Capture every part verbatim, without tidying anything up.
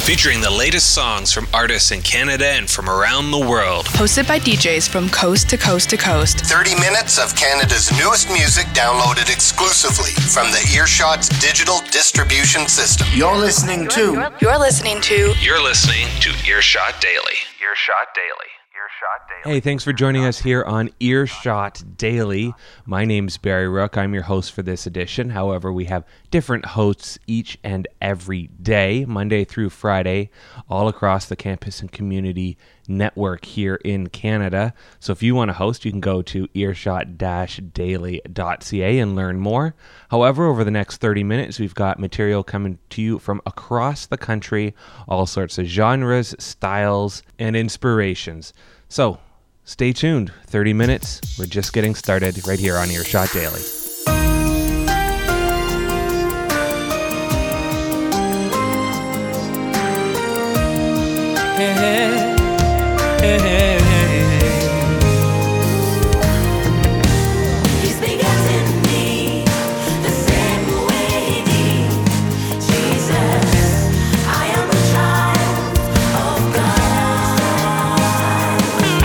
featuring the latest songs from artists in Canada and from around the world. Hosted by D Js from coast to coast to coast. thirty minutes of Canada's newest music downloaded exclusively from the Earshot's digital distribution system. You're listening to... You're listening to... You're listening to Earshot Daily. Earshot Daily. Hey, thanks for joining us here on Earshot Daily. My name's Barry Rook. I'm your host for this edition. However, we have different hosts each and every day, Monday through Friday, all across the campus and community network here in Canada. So if you want to host, you can go to earshot dash daily dot c a and learn more. However, over the next thirty minutes, we've got material coming to you from across the country, all sorts of genres, styles, and inspirations. So, stay tuned. thirty minutes. We're just getting started right here on Earshot Daily. Hey, hey, hey, hey. He's begotten me the same way he did Jesus. I am a child of God.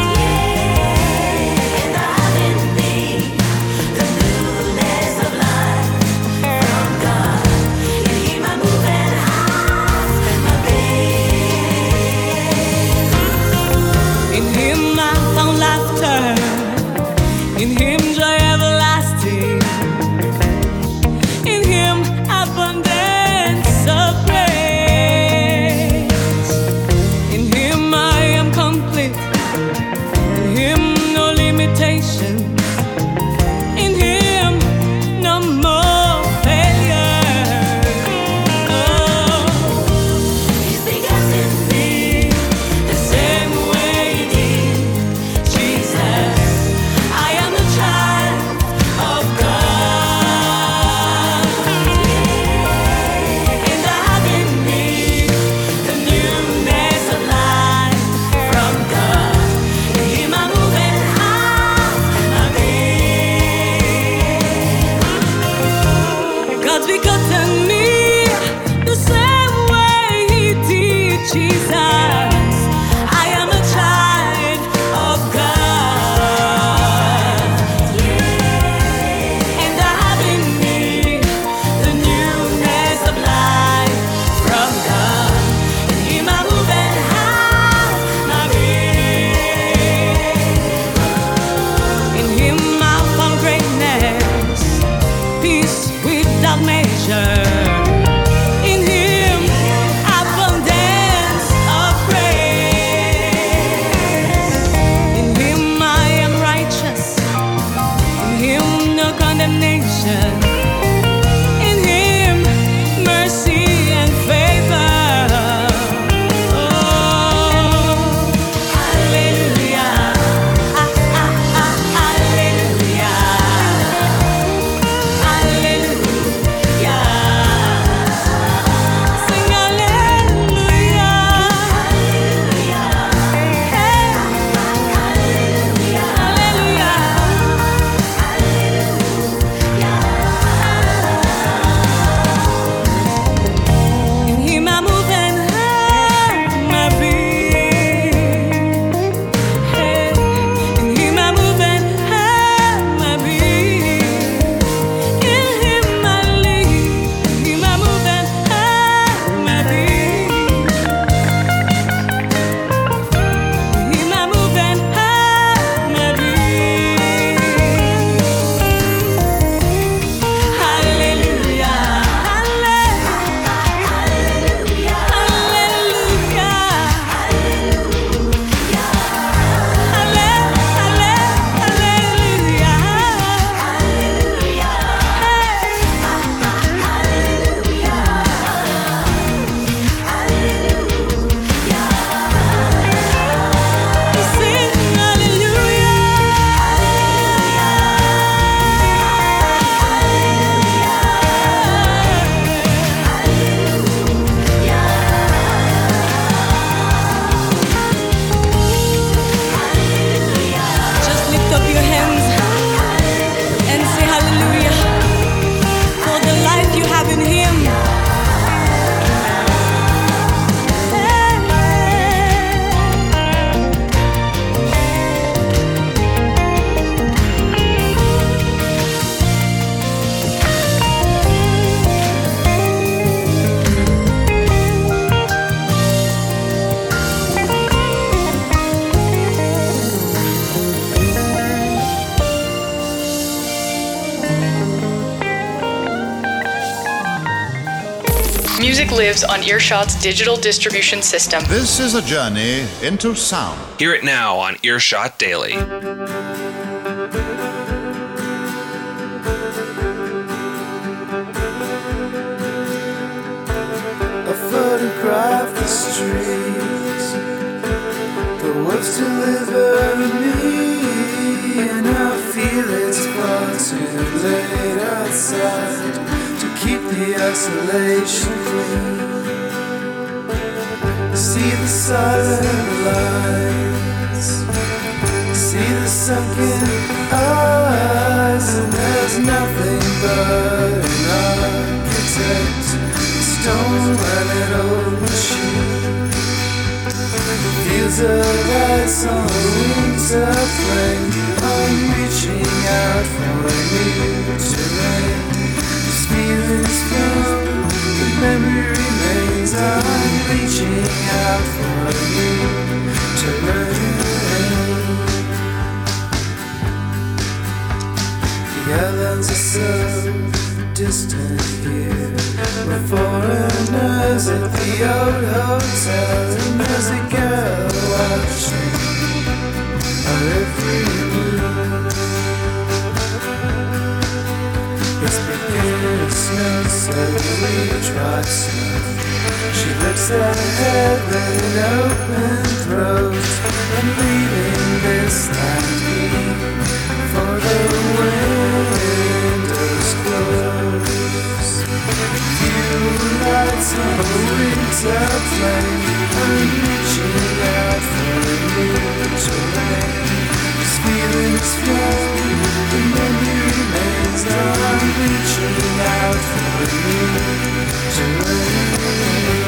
Yeah, and I have in me the newness of life from God. In Him I move and have my being. In Him I found laughter, in Him joy everlasting, in Him abundance of grace. In Him I am complete, in Him no limitations, in Him no more failure. Oh, He's begotten me the same way He did Jesus. I am a child of God. And I have in me the newness of life from God. In Him I move and have my being. God's begotten me the same way He did Jesus. I am a child of God. And I have in me the newness of life from God. In Him I move and have my being. In Him I found greatness, peace without measure. In Him abundance of grace. lives on Earshot's digital distribution system. This is a journey into sound. Hear it now on Earshot Daily. Photograph the streets, the words deliver me, and I feel it's far too late outside to keep the isolation clean. See the silent lights, see the sunken eyes, and there's nothing but an architect. Stone planet old machine, fields of ice on a winter plain. I'm reaching out for a new terrain. This feeling's from the memory remains. I'm reaching out for a new terrain. The islands are so distant here. We're foreigners at the old hotel, and there's a girl watching our every move. It's beginning to snow, so we trot slow. She lifts her head with an open throat. I'm leaving this land here for the windows close. Few lights on a winter plain. I'm reaching out for a new terrain. This feeling's flown, the memory remains. I'm reaching out for a new terrain.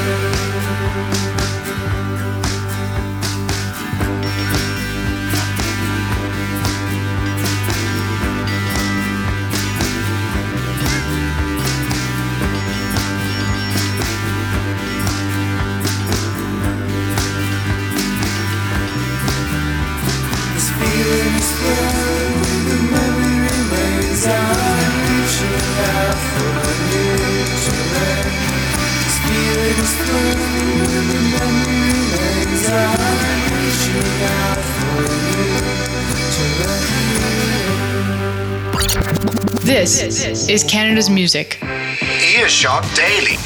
This is Canada's music. Earshot Daily.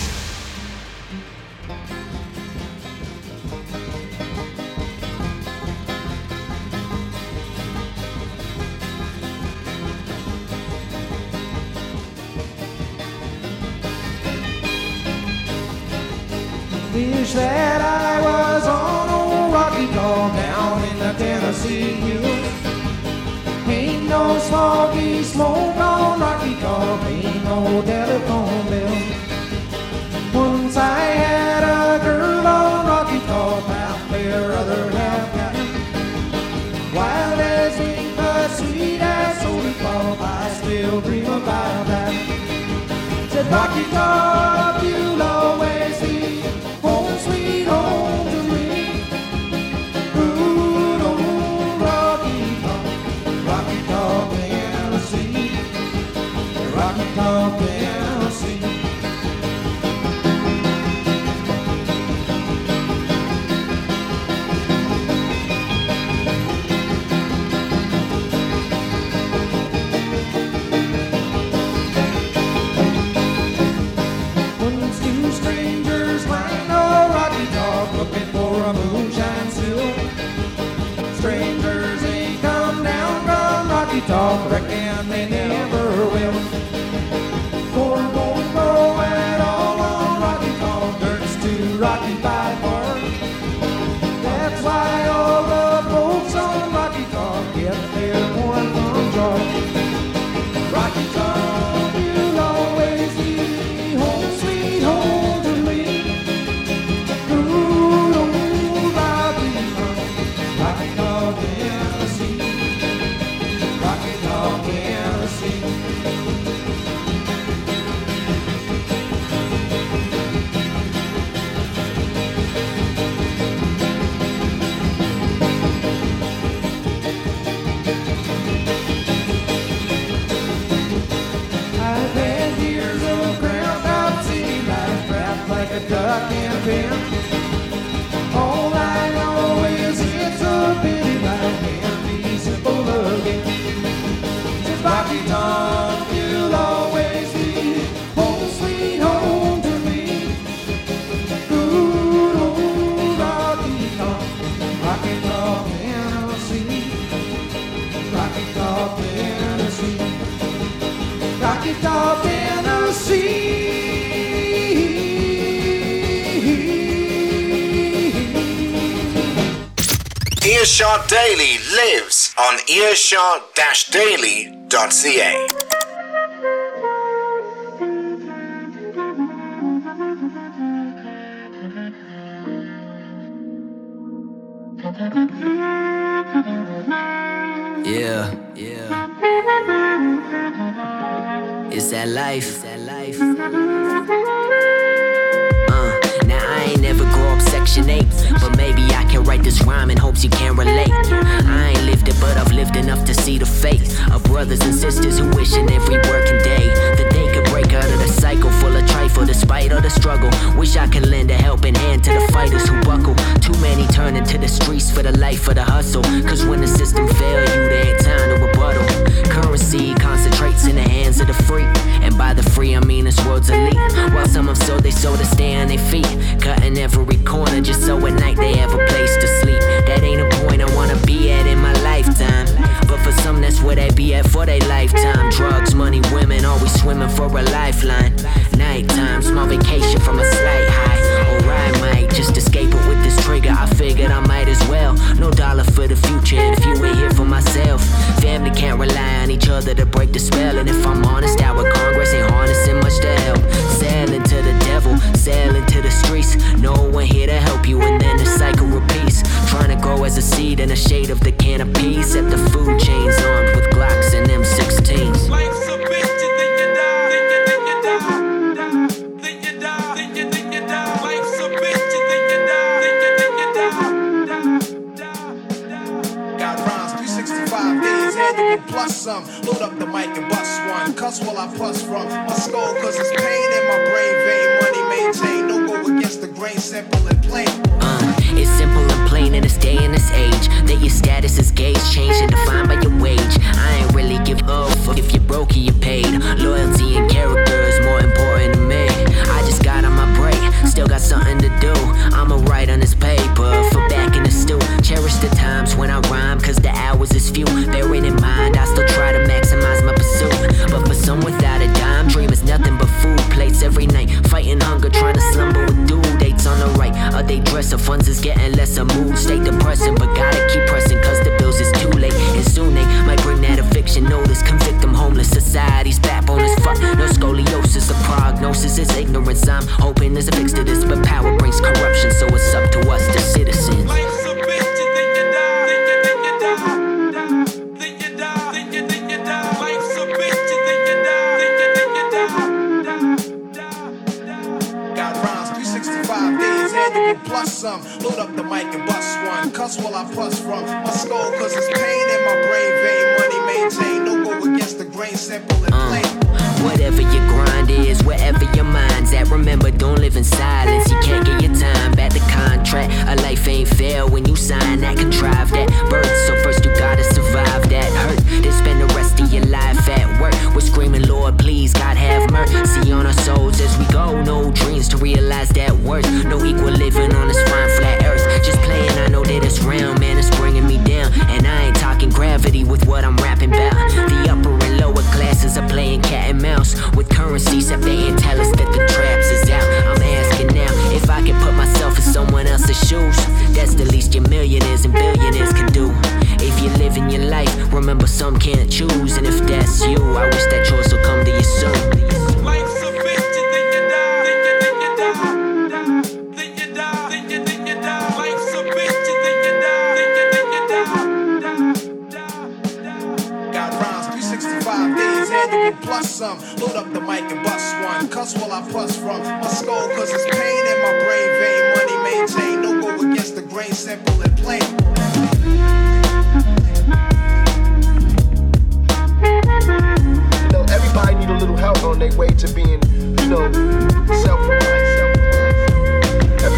Wish that I was on old Rocky Top down in the Tennessee hills. Ain't no smoggy smoke on Rocky Top, ain't no telephone bill. Once I had a girl on Rocky Top, out there other half got wild as ink, but sweet as soda pop. I still dream about that. Said Rocky Top, you'll always be home sweet home to me. Good old Rocky Top, Rocky Top, Tennessee, Rocky Top, Tennessee. Once two strangers climbed a Rocky Top looking for a moonshine still. Strangers ain't come down from Rocky Top, reckon they never will. Corn won't grow at all on Rocky Top, dirt's too rocky by far. That's why all the folks on Rocky Top get their corn from Georgia. Rocky Top, you'll always be home sweet home to me. Good old Rocky Top, Rocky Top, Tennessee, Rocky Top, Tennessee. and pen. All I know is it's a pity life can't be simple again. Since Rocky Top will always be home sweet home to me. Good old Rocky Top, Rocky Top, Tennessee. Rocky Top, Tennessee. Rocky Top, Tennessee. Earshot Daily lives on earshot dash daily dot c a. Yeah, yeah. It's that life. It's that life. Uh, now I ain't never grow up Section eight, but maybe I can write this rhyme in hopes you can relate. I ain't lived it, but I've lived enough to see the fate of brothers and sisters who wishing every working day that they could break out of the cycle full of trifle despite all the struggle. Wish I could lend a helping hand to the fighters who buckle. Too many turning to the streets for the life of the hustle. Cause when the system fail you, there ain't time to rebuttal. Currency concentrates in the hands of the free, and by the free I mean this world's elite. While some have sold they sold to stay on their feet, cutting every corner just so at night they have a place to sleep. That ain't a point I wanna be at in my lifetime, but for some that's where they be at for their lifetime. Drugs, money, women, always swimming for a lifeline. Nighttime, small vacation from a slight high, or I might just escape it with this trigger. I figured I might as well. No dollar for the future if you ain't here for myself. Family can't rely on each other to break the spell, and if I'm honest, our Congress ain't harnessing much to help. Sailing to the devil, sailing to the streets, no one here to help you, and then the cycle repeats. Trying to grow as a seed in the shade of the canopy, set the food chains armed with Glocks and M sixteens. Life's a bitch, and then you die, then you, then you die, then you die, then you, then you die. Life's a bitch, and then you die, then you, then you die. Got rhymes, three sixty-five days, annual plus some. Load up the mic and bust one. Cuss while I plus from my skull, cause it's pain in my brain vein. Money maintained, don't go against the grain, simple and plain. Uh, it's simple and plain in this day and this age that your status is gauge changed and defined by your wage. I ain't really give a fuck if you're broke or you're paid. Loyalty and character is more important to me. I just got on my break, still got something to do. I'ma write on this paper for back in the stew. Cherish the times when I rhyme, cause the hours is few. Bearing in mind, I still try to maximize my pursuit. But for some without a dime, dream is nothing but food plates every night. Fighting hunger, trying to slumber with due dates on the right. Are they dressing? Funds is getting less, a mood stay depressing, but gotta keep pressing cause the bills is too late. And soon they might bring that eviction notice, convict them homeless. Society's backbone is fucked, no scoliosis. The prognosis is ignorance. I'm hoping there's a fix to this, but power brings corruption, so it's up to us, the citizens. Life's a bitch, and then you die, then you, then you die, then you die, then you, then you die. Life's a bitch, and then you die, then you, then you die. Got rhymes, three sixty-five days, annual plus some. Load up the mic and bust one. Cuss while I plus from my skull, cause it's pain in my brain vein. Money maintained, don't go against the grain, simple and plain. Uh, whatever your grind is, wherever your mind's at, remember don't live in silence. You can't get your time back. The contract, a life ain't fair when you sign that, contrive that birth. So first you gotta survive that hurt, then spend the rest of your life at work. We're screaming, Lord, please, God have mercy on our souls as we go. No dreams to realize that worth, no equal living on this fine flat earth. Just playing, I know that it's round, man, it's bringing me down. And I ain't talking gravity with what I'm rapping about. The upper and lower classes are playing cat and mouse with currencies that they ain't tell us that the traps is out. I'm asking now if I can put myself in someone else's shoes. That's the least your millionaires and billionaires can do. If you're living your life, remember some can't choose. And if that's you, I wish that choice will come to you soon. Life's a bitch, and then you die, then you, then you die, then you die, then you, then you die. Life's a bitch, and then you die, then you, then you die. Got rhymes, three sixty-five days, annual plus some. Load up the mic and bust one. Cuss while I plus from my skull, cause it's pain in my brain vein. Money maintained, don't go against the grain, simple and plain. You know, everybody need a little help on their way to being, you know, self-reliant.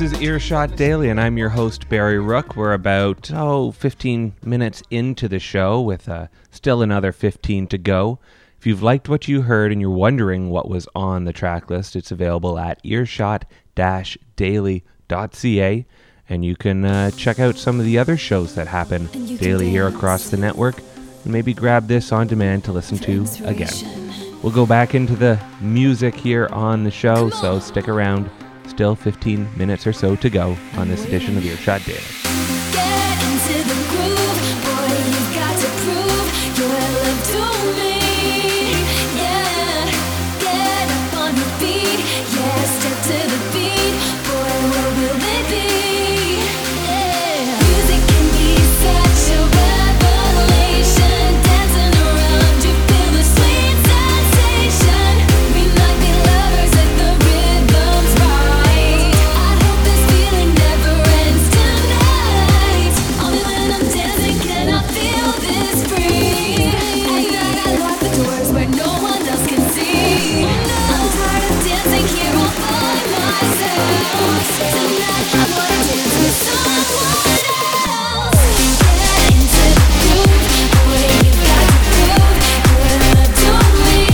is Earshot Daily, and I'm your host, Barry Rook. We're about, oh, fifteen minutes into the show with uh, still another fifteen to go. If you've liked what you heard and you're wondering what was on the track list, it's available at earshot dash daily dot c a, and you can uh, check out some of the other shows that happen daily here across the network, and maybe grab this on demand to listen to again. We'll go back into the music here on the show, so stick around. Still fifteen minutes or so to go on this edition of Earshot Daily. Get into the groove, boy, you've got to prove your love to me. Yeah, get up on your feet, yeah, step to the beat, boy, what will it be? Yeah, music can be such a revelation, dancing around you feel the sweet sensation. We might be lovers if the rhythm's right. I hope this feeling never ends tonight. Only when I'm dancing can I feel this free. At night I lock the doors where no one else can see. I'm tired of dancing here all by myself. Tonight I wanna dance with someone else. Get into the groove, boy, you've got to prove your love to me.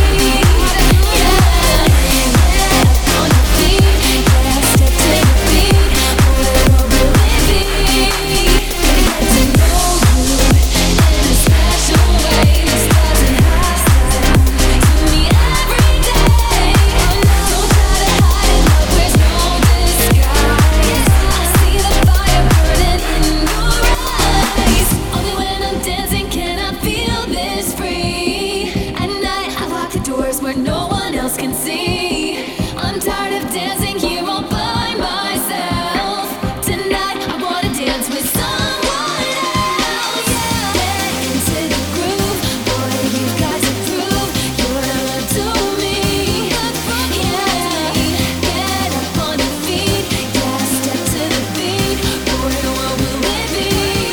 Yeah, get up on your feet, yeah, step to the beat, boy, what will it be? Gonna get to know you in a special way. This doesn't have to me every day. Don't try to hide it, love wears no disguise. I see the fire burning in your eyes. Only when I'm dancing can I feel this free. At night I lock the doors where no one else can see. I'm tired of dancing here all by myself. Tonight I wanna dance with someone else. Get into the groove, boy, you've got to prove your love to me. Yeah, get up on your feet, yeah, step to the beat, boy, what will it be?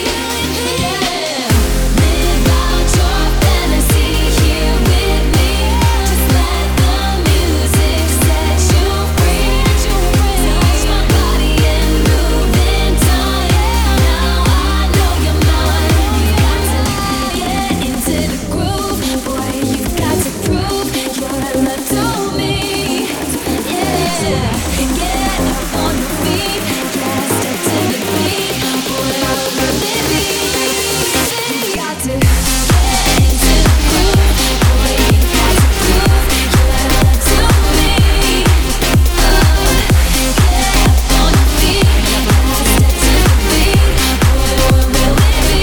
Yeah, live out your fantasy here with me. Just let the music set you free. Touch my body and move in time. Now I know you're mine. You got to get into the groove, boy, you've got to prove your love to me. Yeah, get up on your feet, yeah, step to the beat, boy, what will it be? Got to get into the groove, boy, you've got to prove your love to me. Oh, get up on your feet, yeah, step to the beat, boy, what will it be?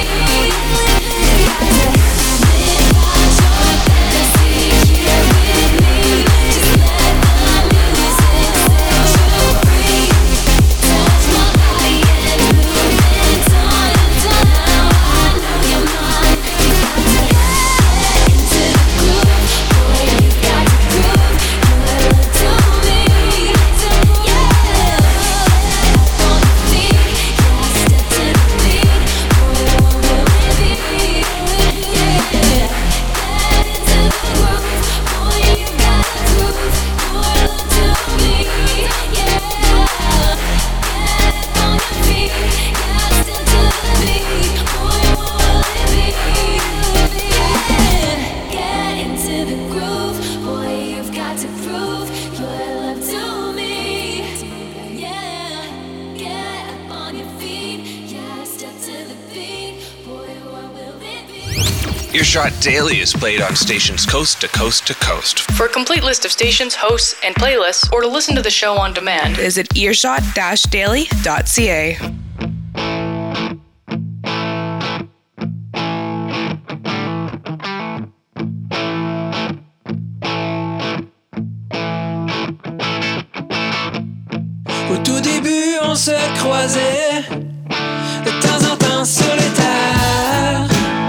Got to live out your fantasy here with me. Just let the music set you free. Touch my body and move in time. Now I know you're mine. You got to get into the groove, boy, you've got to prove your love to me. Yeah, up on your feet, yeah, step to the beat, boy, what will it be? Yeah, get into the groove, boy, you've got to prove your love to me. Yeah, get on your feet, yeah, step to the beat, boy, what will it be? Yeah, get into the groove, boy, you've got to prove your love to me. Yeah, get up on your feet, yeah, step to the beat, boy, what will it be? Earshot Daily is played on stations coast to coast to coast. For a complete list of stations, hosts, and playlists, or to listen to the show on demand, Visit earshot dash daily dot c a. Au tout début, on se croisait de temps en temps sur les terres.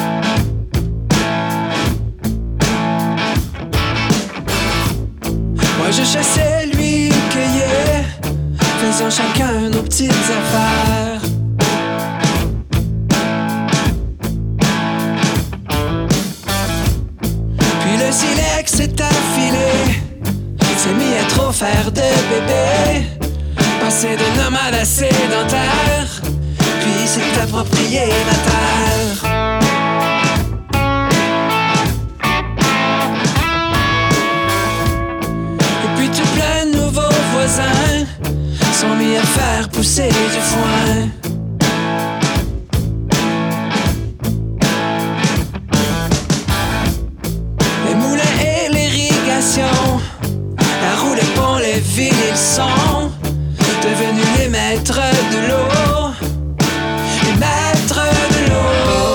Moi je chassais, lui il cueillait, faisions chacun nos petites affaires. Puis le silex s'est affilé, s'est mis à trop faire de bébé. Passer de nomade à ma propriété natale. Et puis tout plein de nouveaux voisins sont mis à faire pousser du foin. Les moulins et l'irrigation, la roue, les ponts, les villes, ils sont devenus les maîtres de l'eau, les maîtres de l'eau.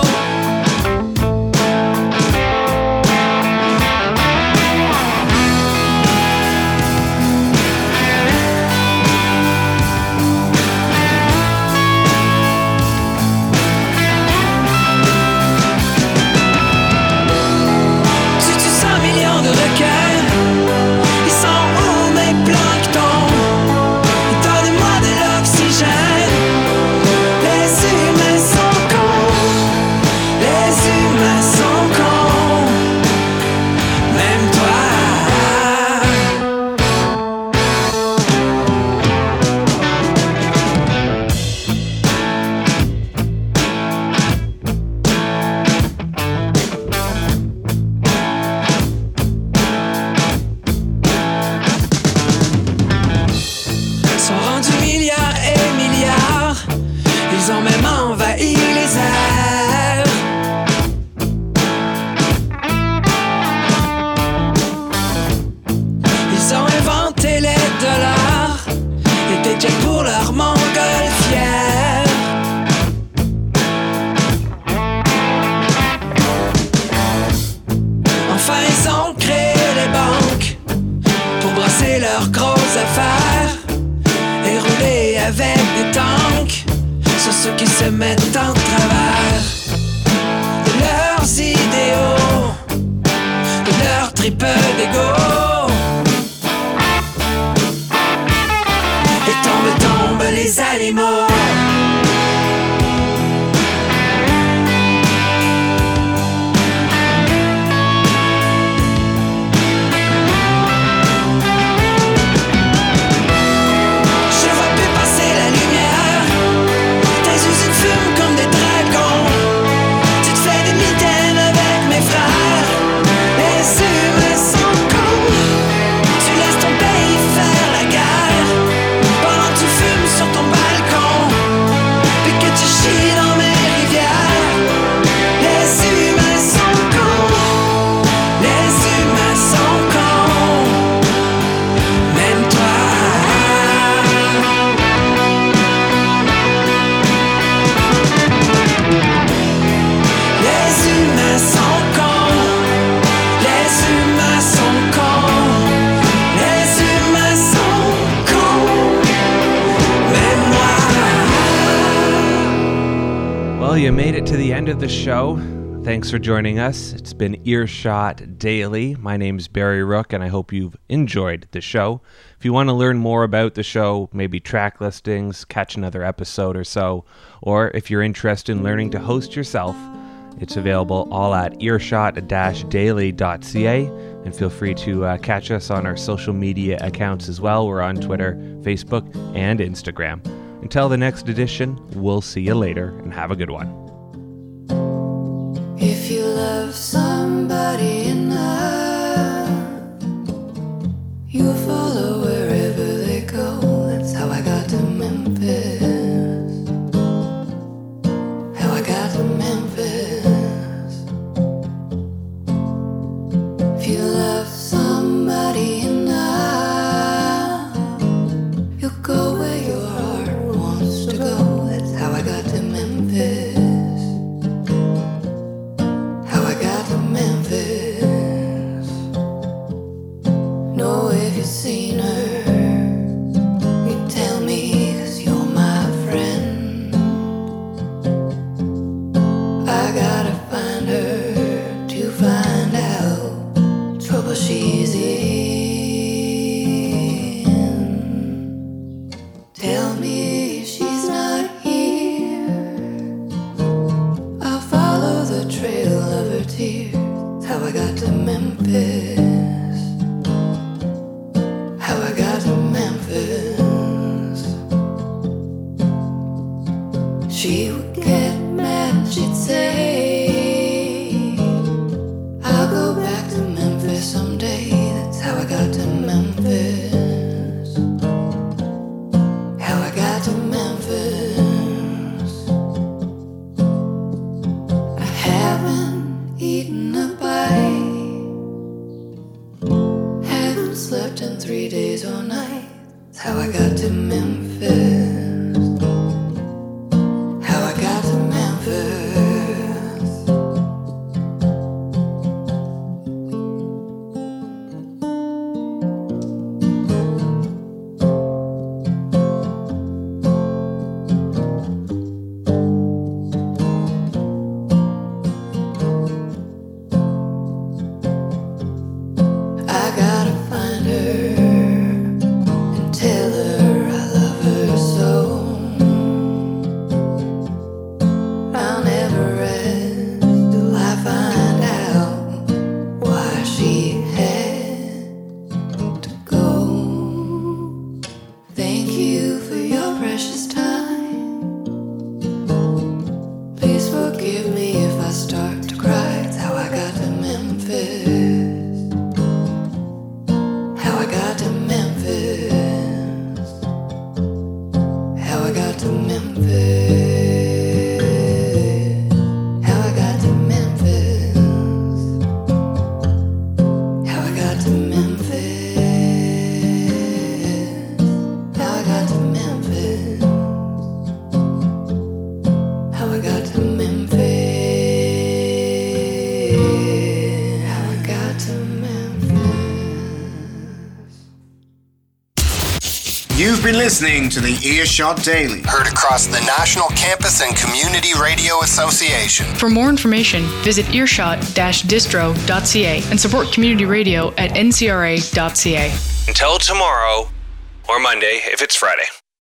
You made it to the end of the show. Thanks for joining us. It's been Earshot Daily. My name's Barry Rook, and I hope you've enjoyed the show. If you want to learn more about the show, maybe track listings, catch another episode or so, or if you're interested in learning to host yourself, it's available all at earshot dash daily dot c a, and feel free to uh, catch us on our social media accounts as well. We're on Twitter, Facebook, and Instagram. Until the next edition, we'll see you later, and have a good one. If you love somebody enough, you'll follow wherever they go. That's how I got to Memphis. How I got to Memphis. If you love somebody enough, you'll go where your heart wants to go. That's how I got to Memphis. How I got to Memphis. Know if you've seen her, you tell me, 'cause you're my friend. I gotta find her to find out trouble she's in. Tell me if she's not here, She would get mad and she'd say, I'll go back to Memphis someday. That's how I got to Memphis. How I got to Memphis. I haven't eaten a bite, haven't slept in three days or nights. That's how I got to Memphis. How I got to Memphis. I gotta find her and tell her I love her so. I'll never rest till I find out why she had to go. Thank you for your precious time. Please forgive me if I start to cry. It's how I got to Memphis. How I got to Memphis. How I got to Memphis. How I got to Memphis. How I got to Memphis. How I got to Memphis. How I got to Memphis. How I got to You've been listening to the Earshot Daily. Heard across the National Campus and Community Radio Association. For more information, visit earshot dash distro dot c a and support community radio at n c r a dot c a. Until tomorrow, or Monday if it's Friday.